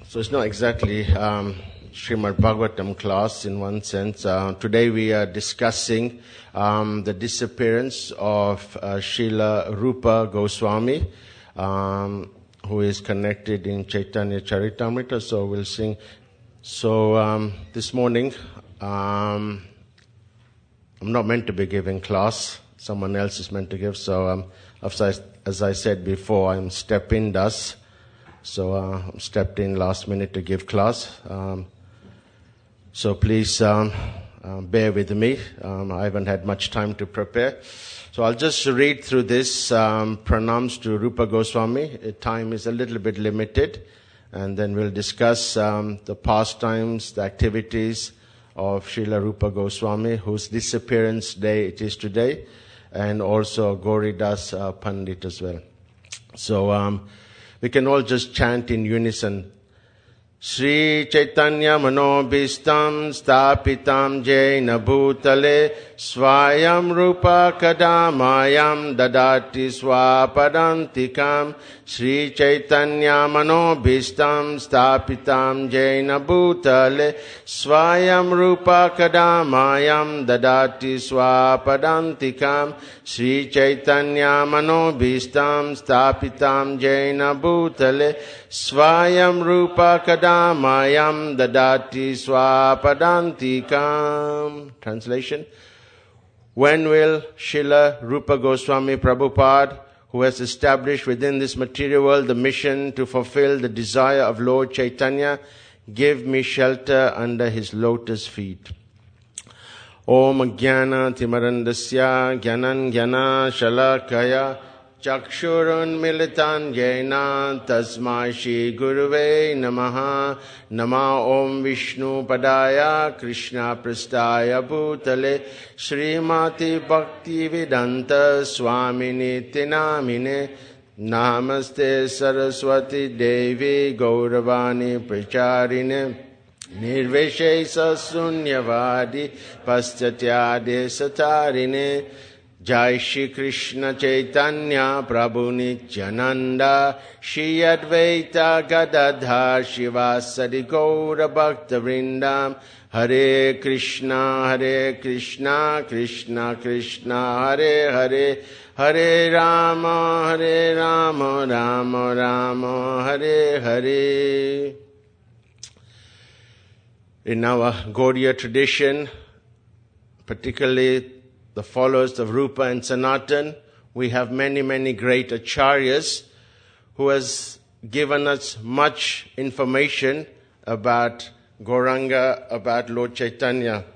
So it's not exactly Srimad Bhagavatam class in one sense. Today we are discussing the disappearance of Srila Rupa Goswami, who is connected in Chaitanya Charitamrita. So we'll sing. So this morning, I'm not meant to be giving class. Someone else is meant to give. So as I said before, I'm step-in das. So I stepped in last minute to give class. So please bear with me. I haven't had much time to prepare. So I'll just read through this pranams to Rupa Goswami. Time is a little bit limited. And then we'll discuss the pastimes, the activities of Srila Rupa Goswami, whose disappearance day it is today, and also Gauridas Pandit as well. So we can all just chant in unison. Sri Chaitanya Manobhistam Stapitam Jaina Bhutale Swayam Rupa Kadamayam Dadati Swapadantikam Sri Chaitanya Manobhistam Stapitam Jaina Bhutale Swayam Rupa Kadamayam Dadati Swapadantikam Sri Chaitanya Manobhistam Stapitam Jaina Bhutale Swayam Rupa Kadamayam Dadati Swapadantikam. Translation. When will Srila Rupa Goswami Prabhupada, who has established within this material world the mission to fulfill the desire of Lord Chaitanya, give me shelter under his lotus feet? Om Jnana Timarandasya Jnanan Jnana Shalakaya Chakshurun Militan Jena Tasmai Shri Guruve Namaha Nama Om Vishnu Padaya Krishna Prastaya Bhutale Srimati Bhakti Vedanta Swamini Tinamine Namaste Saraswati Devi Gauravani Pracharine Nirveshesa Sunyavadi Paschatyade Satarine Jai Shri Krishna Chaitanya Prabhu Nityananda Shri Advaita Gadadhar Shivasadi Gaura Bhakta Vrindam Hare Krishna Krishna Krishna Hare Hare Hare Rama Rama Rama Hare Hare. In our Gaudiya tradition, particularly the followers of Rupa and Sanatan, we have many, many great acharyas who has given us much information about Gauranga, about Lord Chaitanya.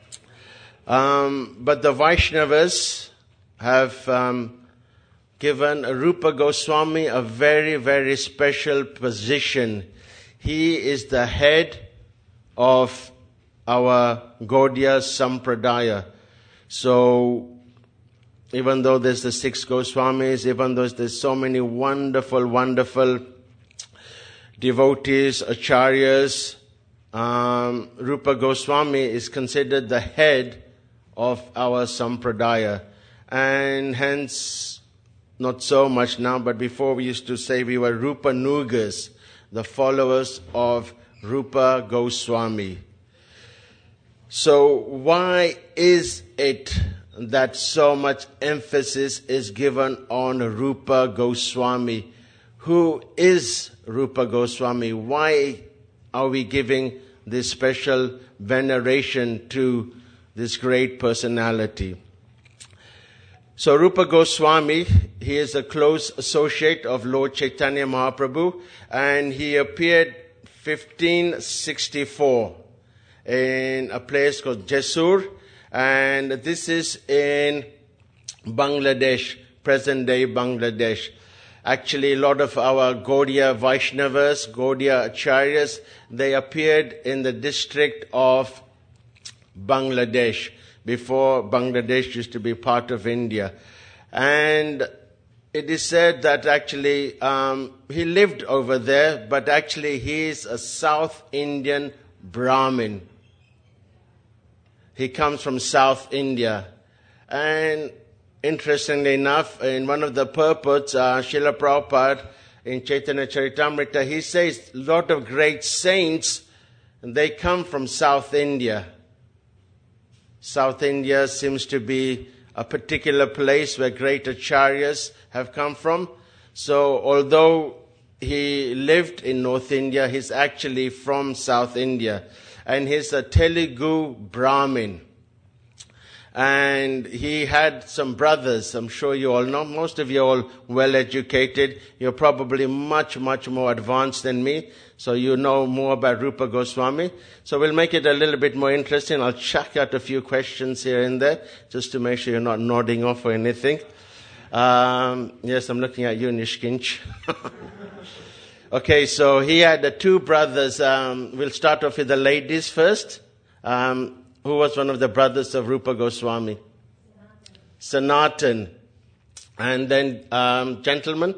But the Vaishnavas have given Rupa Goswami a very, very special position. He is the head of our Gaudiya Sampradaya. So, even though there's the 6 Goswamis, even though there's so many wonderful, wonderful devotees, acharyas, Rupa Goswami is considered the head of our Sampradaya. And hence, not so much now, but before we used to say we were Rupa Nugas, the followers of Rupa Goswami. So why is it that so much emphasis is given on Rupa Goswami? Who is Rupa Goswami? Why are we giving this special veneration to this great personality? So Rupa Goswami, he is a close associate of Lord Chaitanya Mahaprabhu, and he appeared 1564 in a place called Jessore, and this is in Bangladesh, present-day Bangladesh. Actually, a lot of our Gaudiya Vaishnavas, Gaudiya Acharyas, they appeared in the district of Bangladesh, before Bangladesh used to be part of India. And it is said that actually he lived over there, but actually he is a South Indian Brahmin. He comes from South India. And interestingly enough, in one of the purports, Srila Prabhupada in Chaitanya Charitamrita, he says a lot of great saints, they come from South India. South India seems to be a particular place where great acharyas have come from. So although he lived in North India, he's actually from South India. And he's a Telugu Brahmin. And he had some brothers, I'm sure you all know. Most of you are all well educated. You're probably much, much more advanced than me. So you know more about Rupa Goswami. So we'll make it a little bit more interesting. I'll chuck out a few questions here and there, just to make sure you're not nodding off or anything. Yes, I'm looking at you, Nishkinch. Okay, so he had the two brothers. We'll start off with the ladies first. Who was one of the brothers of Rupa Goswami? Sanatan. And then, gentlemen?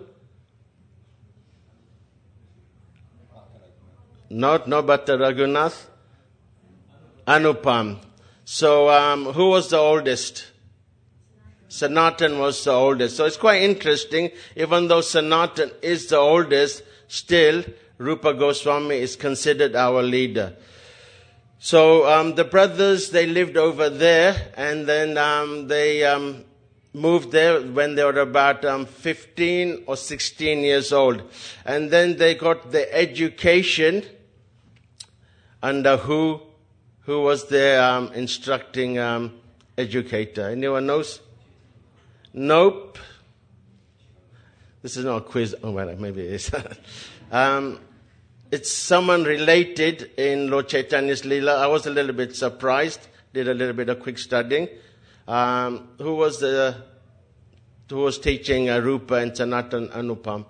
Not Bhatta Raghunath. Anupam. So, who was the oldest? Sanatan was the oldest. So it's quite interesting. Even though Sanatan is the oldest, still Rupa Goswami is considered our leader. So the brothers, they lived over there, and then they moved there when they were about 15 or 16 years old. And then they got the education under who was their instructing educator. Anyone knows? Nope. This is not a quiz. Oh, well, maybe it is. It's someone related in Lord Chaitanya's Leela. I was a little bit surprised. Did a little bit of quick studying. Who was teaching Rupa and Sanatan Anupam?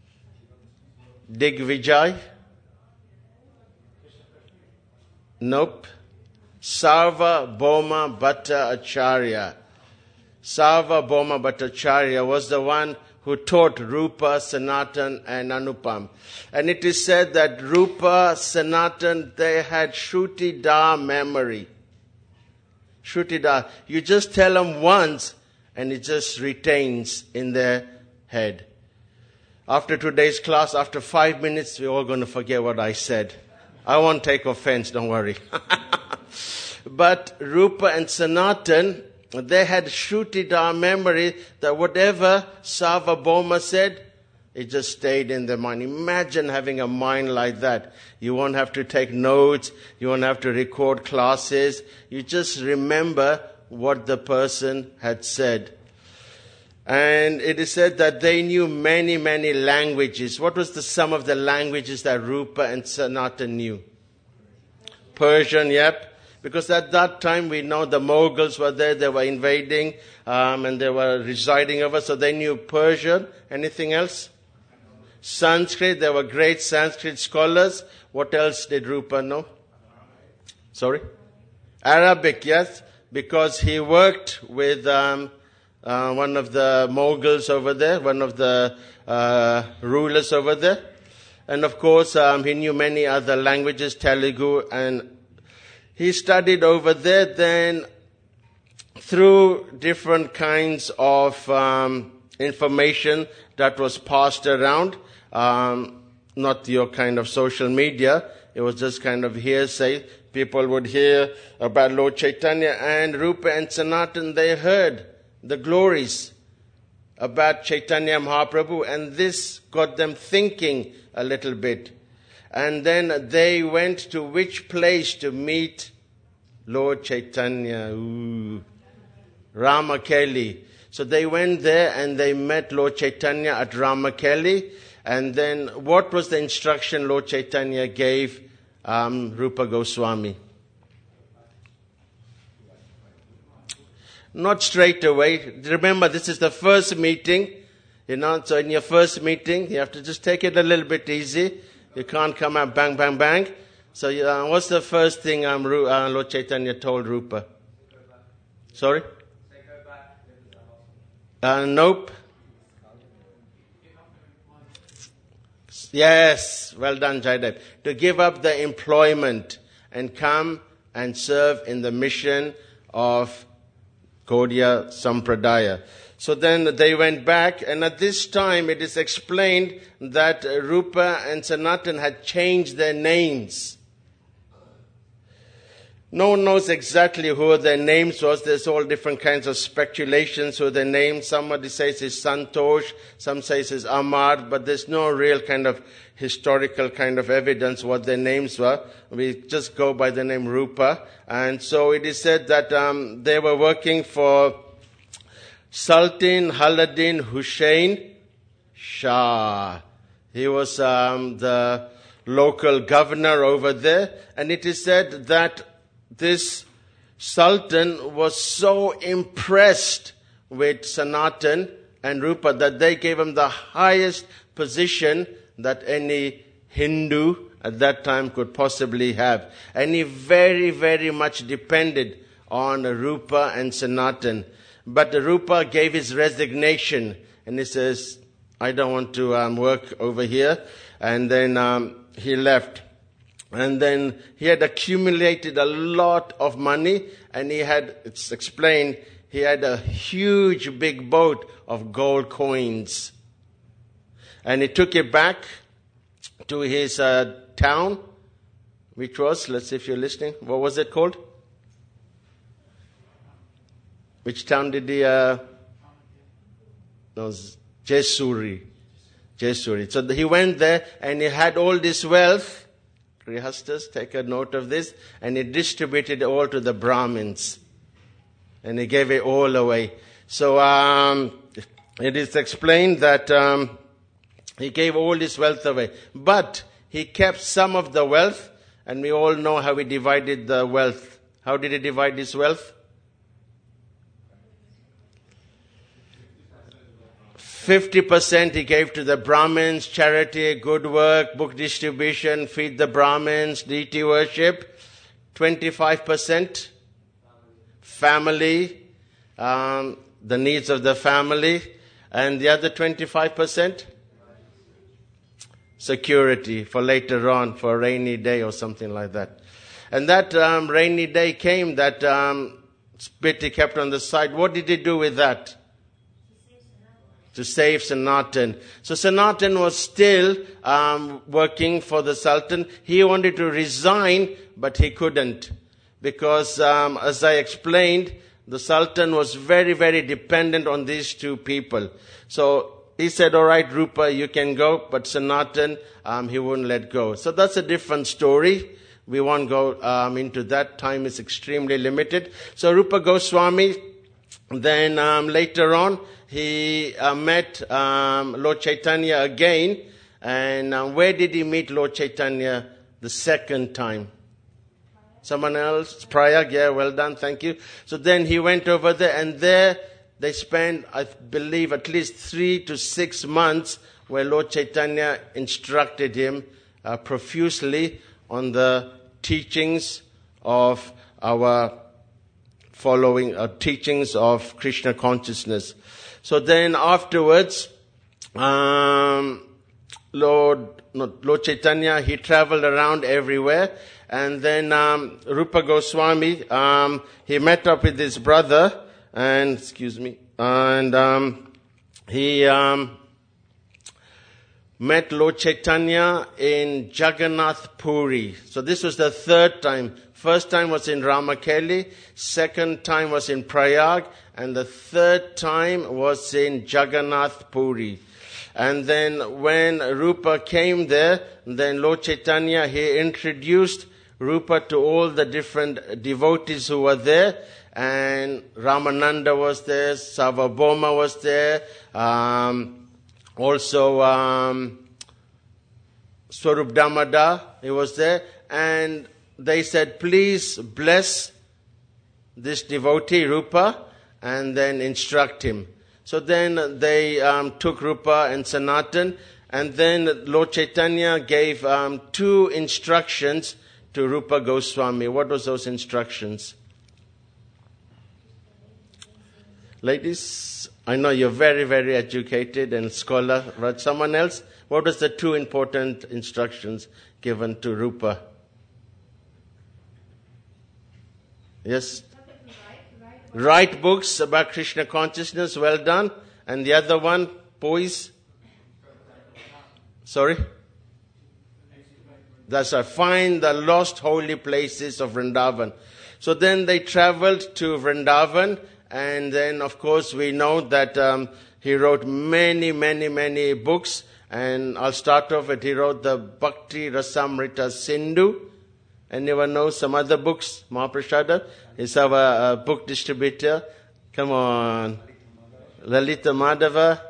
Digvijay? Nope. Sarvabhauma Bhattacharya. Sarvabhauma Bhattacharya was the one who taught Rupa, Sanatan and Anupam. And it is said that Rupa, Sanatan, they had Shruti-da memory. Shruti-da. You just tell them once and it just retains in their head. After today's class, after 5 minutes, we're all going to forget what I said. I won't take offense, don't worry. But Rupa and Sanatan, they had Shruti-da memory that whatever Sarvabhauma said, it just stayed in their mind. Imagine having a mind like that. You won't have to take notes. You won't have to record classes. You just remember what the person had said. And it is said that they knew many, many languages. What was the sum of the languages that Rupa and Sanatan knew? Persian, yep. Because at that time, we know the Mughals were there, they were invading, and they were residing over, so they knew Persian. Anything else? Sanskrit, there were great Sanskrit scholars. What else did Rupa know? Sorry? Arabic, yes, because he worked with one of the Mughals over there, one of the rulers over there. And of course, he knew many other languages, Telugu, and he studied over there. Then through different kinds of information that was passed around, not your kind of social media, it was just kind of hearsay. People would hear about Lord Chaitanya, and Rupa and Sanatan, they heard the glories about Chaitanya Mahaprabhu, and this got them thinking a little bit. And then they went to which place to meet Lord Chaitanya? Ramakeli. So they went there and they met Lord Chaitanya at Ramakeli. And then what was the instruction Lord Chaitanya gave Rupa Goswami? Not straight away. Remember, this is the first meeting. So in your first meeting, you have to just take it a little bit easy. You can't come out bang, bang, bang. So what's the first thing Lord Chaitanya told Rupa? Sorry? Nope. Yes, well done, Jaidev. To give up the employment and come and serve in the mission of Gaudiya Sampradaya. So then they went back, and at this time it is explained that Rupa and Sanatan had changed their names. No one knows exactly who their names was. There's all different kinds of speculations who their names. Somebody says it's Santosh, some says it's Amar, but there's no real kind of historical kind of evidence what their names were. We just go by the name Rupa. And so it is said that they were working for Sultan Aladdin Hussain Shah. He was the local governor over there. And it is said that this Sultan was so impressed with Sanatan and Rupa that they gave him the highest position that any Hindu at that time could possibly have. And he very, very much depended on Rupa and Sanatan. But Rupa gave his resignation and he says, I don't want to work over here. And then he left. And then he had accumulated a lot of money, and it's explained, he had a huge big boat of gold coins. And he took it back to his town, which was, let's see if you're listening, what was it called? Which town did he, no, Jesuri. So he went there, and he had all this wealth. Grihastas, take a note of this, and he distributed it all to the Brahmins, and he gave it all away. So it is explained that he gave all his wealth away, but he kept some of the wealth, and we all know how he divided the wealth. How did he divide his wealth? 50% he gave to the Brahmins, charity, good work, book distribution, feed the Brahmins, deity worship. 25% family, the needs of the family. And the other 25%? Security for later on, for a rainy day or something like that. And that rainy day came, that bit he kept on the side. What did he do with that? To save Sanatan. So Sanatan was still working for the Sultan. He wanted to resign, but he couldn't. Because, as I explained, the Sultan was very, very dependent on these two people. So he said, all right, Rupa, you can go, but Sanatan, he wouldn't let go. So that's a different story. We won't go into that. Time is extremely limited. So Rupa Goswami, then later on, he met Lord Chaitanya again. And where did he meet Lord Chaitanya the second time? Someone else? Prayag, yeah, well done, thank you. So then he went over there, and there they spent, I believe, at least 3 to 6 months where Lord Chaitanya instructed him profusely on the teachings of our following, teachings of Krishna consciousness. So then afterwards, Lord Chaitanya, he traveled around everywhere. And then Rupa Goswami, he met up with his brother, and he met Lord Chaitanya in Jagannath Puri. So this was the third time. First time was in Ramakeli, second time was in Prayag, and the third time was in Jagannath Puri. And then when Rupa came there, then Lord Chaitanya, he introduced Rupa to all the different devotees who were there. And Ramananda was there, Sarvabhauma was there, also Swarup Damodar, he was there. And they said, please bless this devotee, Rupa, and then instruct him. So then they took Rupa and Sanatan, and then Lord Chaitanya gave 2 instructions to Rupa Goswami. What was those instructions? Ladies, I know you're very, very educated and scholar, but someone else? What was the 2 important instructions given to Rupa? Yes? Write books about Krishna consciousness, well done. And the other one, poise. Sorry? That's right. Find the lost holy places of Vrindavan. So then they traveled to Vrindavan, and then of course we know that he wrote many books, and I'll start off with he wrote the Bhakti Rasamrita Sindhu. Anyone know some other books? Mahaprasada is our book distributor. Come on. Lalita Madhava.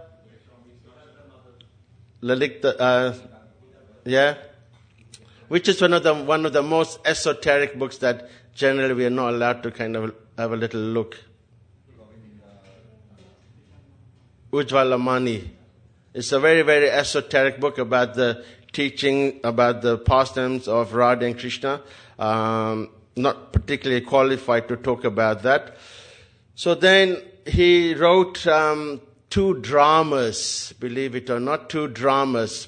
Yeah. Which is one of the most esoteric books that generally we are not allowed to kind of have a little look. Ujvalamani. It's a very esoteric book about the teaching about the pastimes of Radha and Krishna. Not particularly qualified to talk about that. So then he wrote 2 dramas, believe it or not, 2 dramas.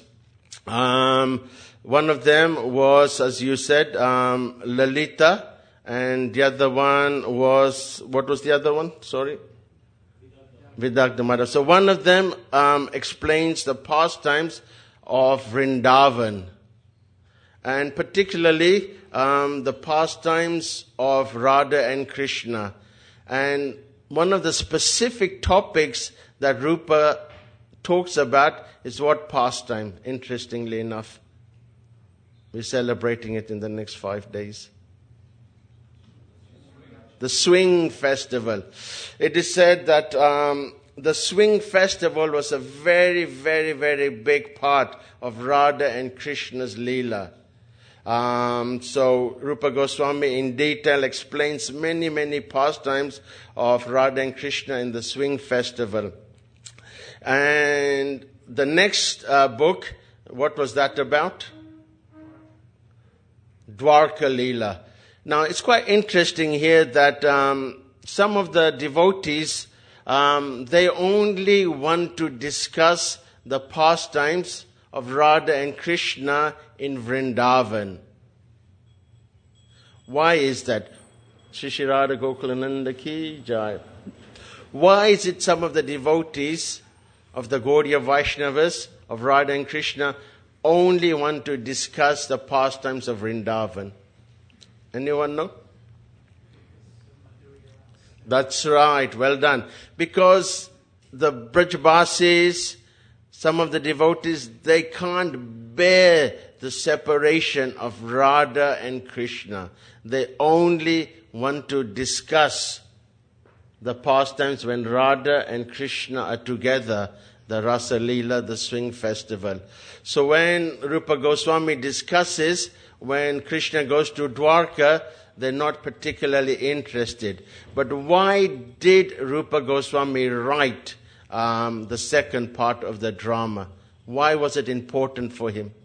One of them was, as you said, Lalita, and the other one was, what was the other one? Sorry? Vidagdha Madhava. So one of them explains the pastimes of Vrindavan, and particularly the pastimes of Radha and Krishna. And one of the specific topics that Rupa talks about is what pastime, interestingly enough. We're celebrating it in the next 5 days. The Swing Festival. It is said that the Swing Festival was a very big part of Radha and Krishna's Leela. So Rupa Goswami in detail explains many pastimes of Radha and Krishna in the Swing Festival. And the next book, what was that about? Dwarka Leela. Now it's quite interesting here that some of the devotees, they only want to discuss the pastimes of Radha and Krishna in Vrindavan. Why is that? Shri Shri Radha Gokulananda Ki Jai. Why is it some of the devotees of the Gaudiya Vaishnavas of Radha and Krishna only want to discuss the pastimes of Vrindavan? Anyone know? That's right, well done. Because the Brajbasis, some of the devotees, they can't bear the separation of Radha and Krishna. They only want to discuss the pastimes when Radha and Krishna are together, the Rasa Leela, the Swing Festival. So when Rupa Goswami discusses when Krishna goes to Dwarka, they're not particularly interested. But why did Rupa Goswami write the second part of the drama? Why was it important for him?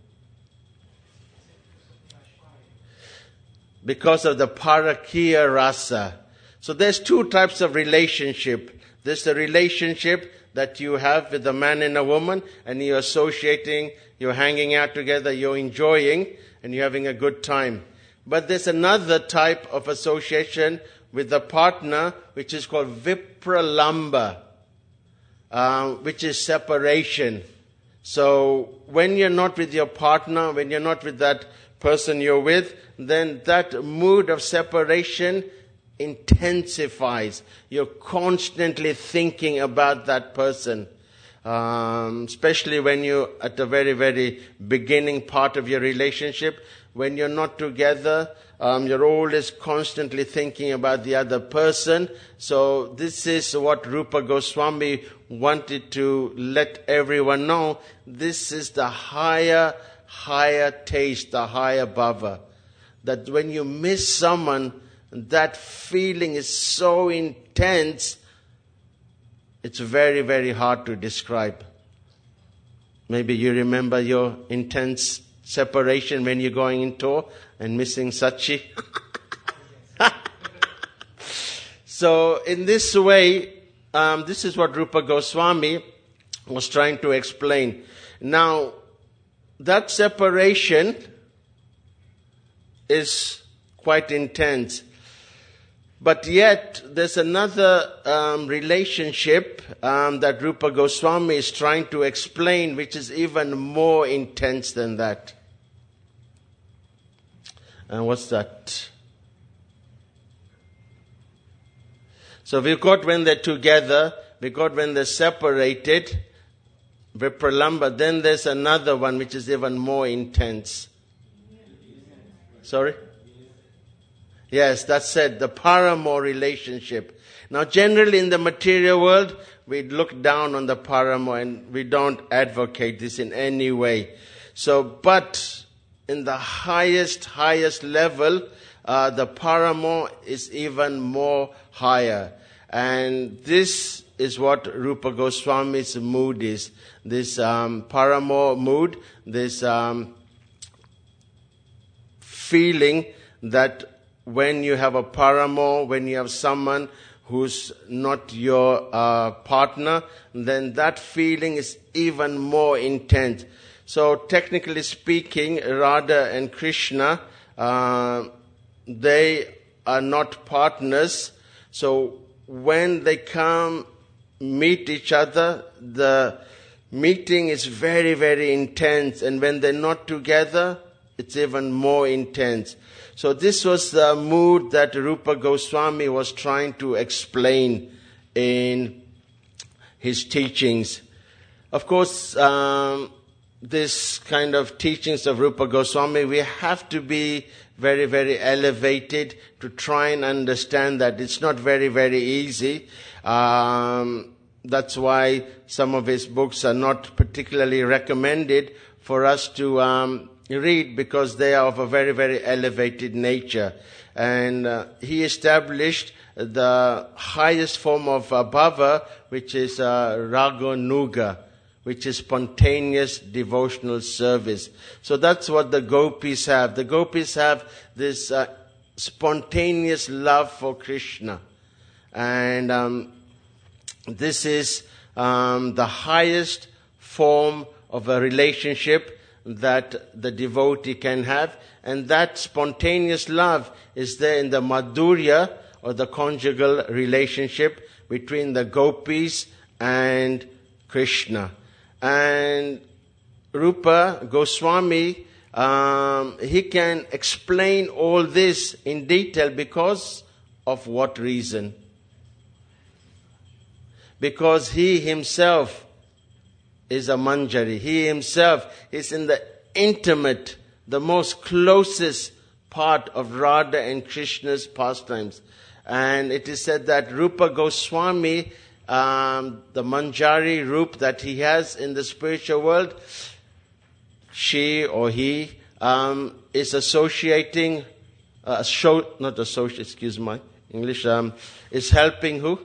Because of the Parakiya Rasa. So there's 2 types of relationship. There's the relationship that you have with a man and a woman, and you're associating, you're hanging out together, you're enjoying, and you're having a good time. But there's another type of association with a partner, which is called Vipralamba, which is separation. So when you're not with your partner, when you're not with that person you're with, then that mood of separation intensifies. You're constantly thinking about that person. Especially when you're at the very beginning part of your relationship. When you're not together, you're always constantly thinking about the other person. So this is what Rupa Goswami wanted to let everyone know. This is the higher taste, the higher bhava. That when you miss someone, that feeling is so intense, it's very hard to describe. Maybe you remember your intense separation when you're going in tour and missing Sachi. So in this way, this is what Rupa Goswami was trying to explain. Now, that separation is quite intense. But yet, there's another relationship that Rupa Goswami is trying to explain, which is even more intense than that. And what's that? So we've got when they're together, we've got when they're separated, Vipralamba. Then there's another one which is even more intense. Sorry? Yes, that's it, the paramour relationship. Now generally in the material world, we look down on the paramour and we don't advocate this in any way. So, but in the highest level, the paramour is even more higher. And this is what Rupa Goswami's mood is. This paramour mood, this feeling that when you have a paramour, when you have someone who's not your partner, then that feeling is even more intense. So technically speaking, Radha and Krishna, they are not partners. So when they come meet each other, the meeting is very, very intense. And when they're not together, it's even more intense. So this was the mood that Rupa Goswami was trying to explain in his teachings. Of course, this kind of teachings of Rupa Goswami, we have to be very, very elevated to try and understand that. It's not very, very easy. That's why some of his books are not particularly recommended for us to read, because they are of a very, very elevated nature. And he established the highest form of bhava, which is raganuga, which is spontaneous devotional service. So that's what the gopis have. The gopis have this spontaneous love for Krishna. And this is the highest form of a relationship that the devotee can have. And that spontaneous love is there in the madhurya, or the conjugal relationship between the gopis and Krishna. And Rupa Goswami, he can explain all this in detail because of what reason? Because he himself is a manjari. He himself is in the intimate, the most closest part of Radha and Krishna's pastimes. And it is said that Rupa Goswami, the manjari roop that he has in the spiritual world, she or he is associating, is helping who?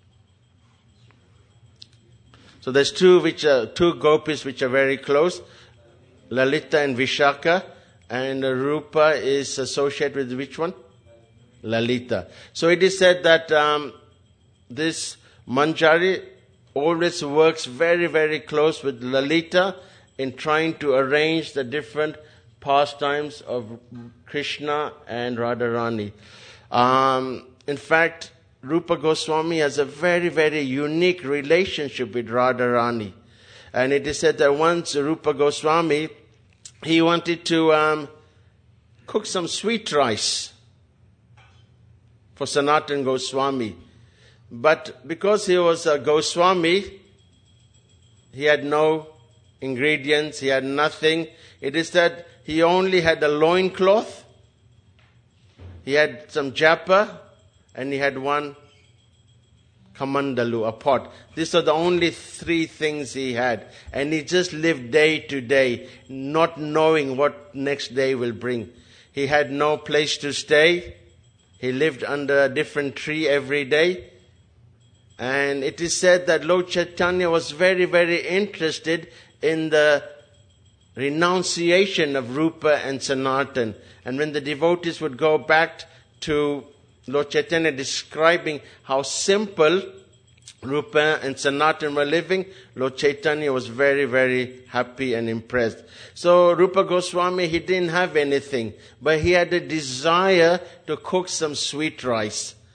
So there's two gopis which are very close, Lalita and Vishaka, and Rupa is associated with which one? Lalita. So it is said that this manjari always works very, very close with Lalita in trying to arrange the different pastimes of Krishna and Radharani. In fact, Rupa Goswami has a very, very unique relationship with Radharani. And it is said that once Rupa Goswami, he wanted to cook some sweet rice for Sanatana Goswami. But because he was a Goswami, he had no ingredients, he had nothing. It is that he only had a loincloth, he had some japa, and he had one kamandalu, a pot. These are the only three things he had. And he just lived day to day, not knowing what next day will bring. He had no place to stay. He lived under a different tree every day. And it is said that Lord Chaitanya was very, very interested in the renunciation of Rupa and Sanatan. And when the devotees would go back to Lord Chaitanya describing how simple Rupa and Sanatan were living, Lord Chaitanya was very, very happy and impressed. So Rupa Goswami, he didn't have anything, but he had a desire to cook some sweet rice.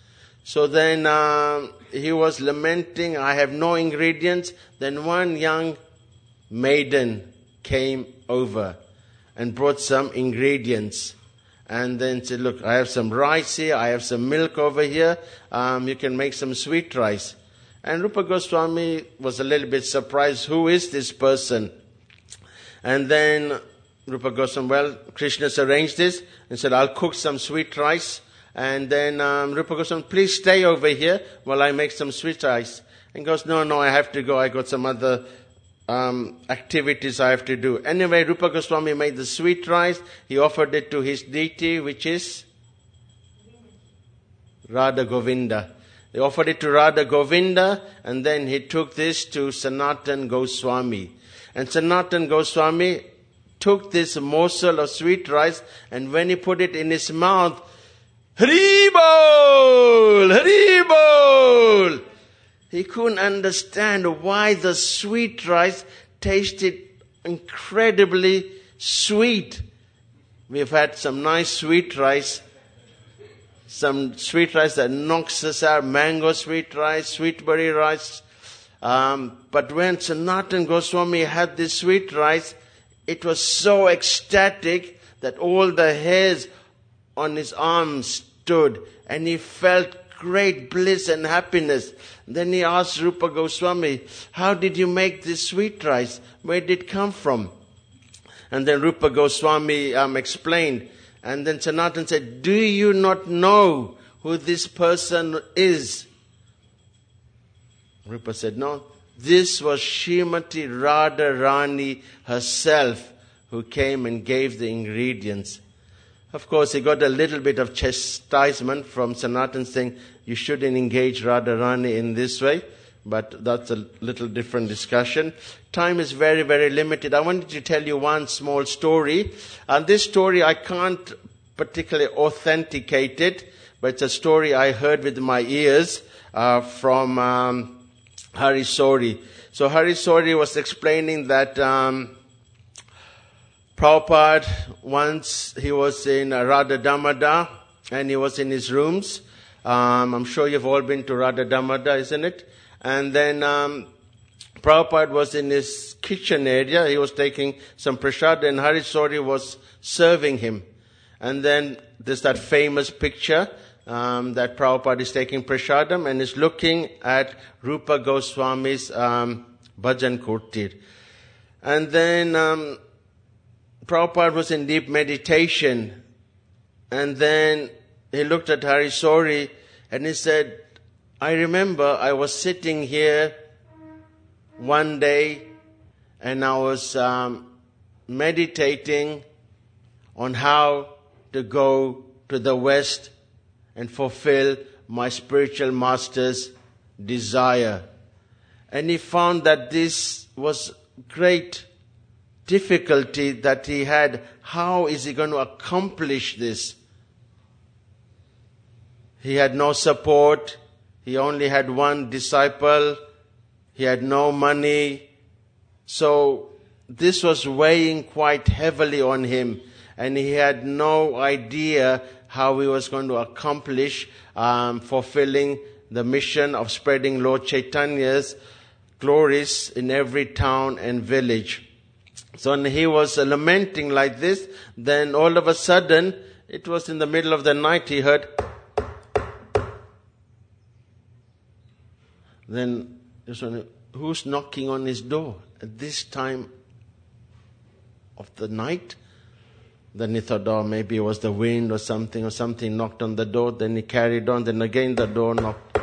So then he was lamenting, I have no ingredients. Then one young maiden came over and brought some ingredients. And then said, look, I have some rice here, I have some milk over here, you can make some sweet rice. And Rupa Goswami was a little bit surprised, who is this person? And then Rupa Goswami, well, Krishna's arranged this and said, I'll cook some sweet rice. And then Rupa Goswami, please stay over here while I make some sweet rice. And goes, no, I have to go, I got some other activities I have to do. Anyway, Rupa Goswami made the sweet rice. He offered it to his deity, which is Radha Govinda. He offered it to Radha Govinda, and then he took this to Sanatan Goswami. And Sanatan Goswami took this morsel of sweet rice, and when he put it in his mouth, Hari Bol! Hari Bol! He couldn't understand why the sweet rice tasted incredibly sweet. We've had some nice sweet rice. Some sweet rice that knocks us out. Mango sweet rice, sweet berry rice. But when Sanatan Goswami had this sweet rice, it was so ecstatic that all the hairs on his arms stood. And he felt great bliss and happiness. Then he asked Rupa Goswami, how did you make this sweet rice? Where did it come from? And then Rupa Goswami explained. And then Sanatan said, do you not know who this person is? Rupa said, no. This was Srimati Radharani herself who came and gave the ingredients. Of course, he got a little bit of chastisement from Sanatan saying, you shouldn't engage Radharani in this way. But that's a little different discussion. Time is very, very limited. I wanted to tell you one small story. And this story, I can't particularly authenticate it, but it's a story I heard with my ears from Hari Sori. So Hari Sori was explaining that Prabhupada, once he was in Radha Damada, and he was in his rooms. I'm sure you've all been to Radha Damada, isn't it? And then Prabhupada was in his kitchen area. He was taking some prasad, and Hari Sori was serving him. And then there's that famous picture that Prabhupada is taking prasadam and is looking at Rupa Goswami's Bhajan Kurtir. And then Prabhupada was in deep meditation. And then he looked at Hari Sori and he said, I remember I was sitting here one day and I was meditating on how to go to the West and fulfill my spiritual master's desire. And he found that this was great difficulty that he had. How is he going to accomplish this? He had no support. He only had one disciple. He had no money. So this was weighing quite heavily on him. And he had no idea how he was going to accomplish fulfilling the mission of spreading Lord Chaitanya's glories in every town and village. So when he was lamenting like this, then all of a sudden, it was in the middle of the night, he heard. Then, who's knocking on his door at this time of the night? Then he thought, oh, maybe it was the wind or something knocked on the door. Then he carried on. Then again the door knocked.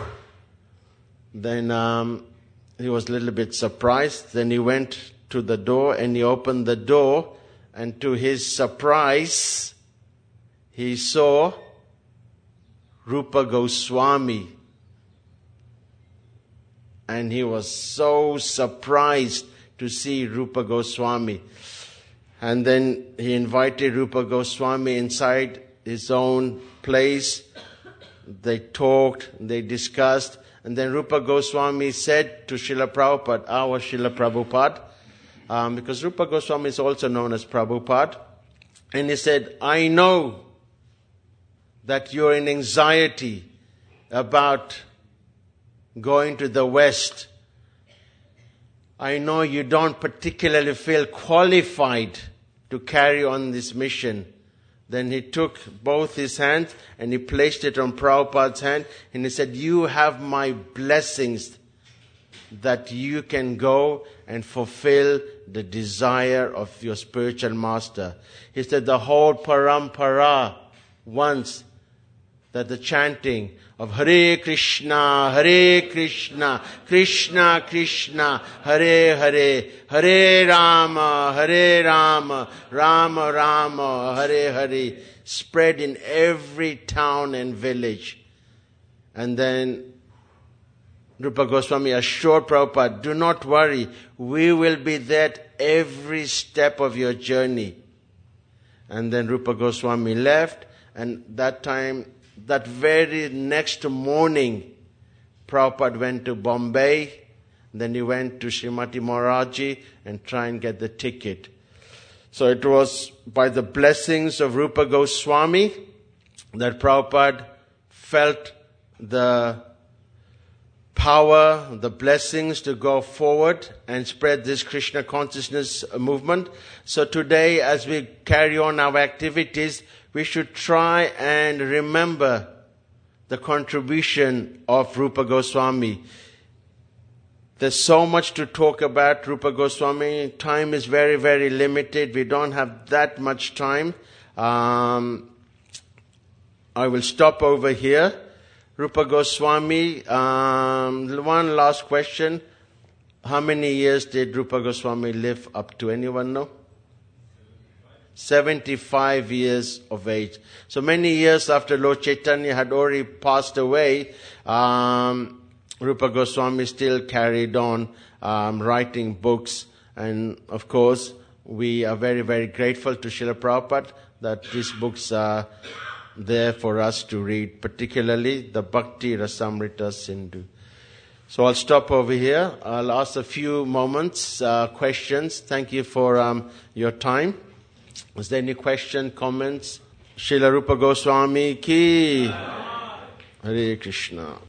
Then he was a little bit surprised. Then he went to the door and he opened the door. And to his surprise, he saw Rupa Goswami. And he was so surprised to see Rupa Goswami. And then he invited Rupa Goswami inside his own place. They talked, they discussed. And then Rupa Goswami said to Srila Prabhupada, our Srila Prabhupada, because Rupa Goswami is also known as Prabhupada. And he said, I know that you're in anxiety about going to the West, I know you don't particularly feel qualified to carry on this mission. Then he took both his hands and he placed it on Prabhupada's hand and he said, you have my blessings that you can go and fulfill the desire of your spiritual master. He said the whole parampara wants that the chanting of Hare Krishna, Krishna Krishna, Hare Hare, Hare Rama, Rama Rama, Hare Hare, spread in every town and village. And then Rupa Goswami assured Prabhupada, do not worry, we will be there at every step of your journey. And then Rupa Goswami left, and that very next morning, Prabhupada went to Bombay, then he went to Srimati Moraji and try and get the ticket. So it was by the blessings of Rupa Goswami that Prabhupada felt the power, the blessings to go forward and spread this Krishna consciousness movement. So today, as we carry on our activities, we should try and remember the contribution of Rupa Goswami. There's so much to talk about Rupa Goswami. Time is very, very limited. We don't have that much time. I will stop over here. Rupa Goswami, one last question. How many years did Rupa Goswami live up to? Anyone know? 75 years of age. So many years after Lord Chaitanya had already passed away, Rupa Goswami still carried on writing books. And of course, we are very, very grateful to Srila Prabhupada that these books are there for us to read, particularly the Bhakti Rasamrita Sindhu. So I'll stop over here. I'll ask a few moments, questions. Thank you for your time. Is there any question, comments? Srila Rupa Goswami ki Hare Krishna.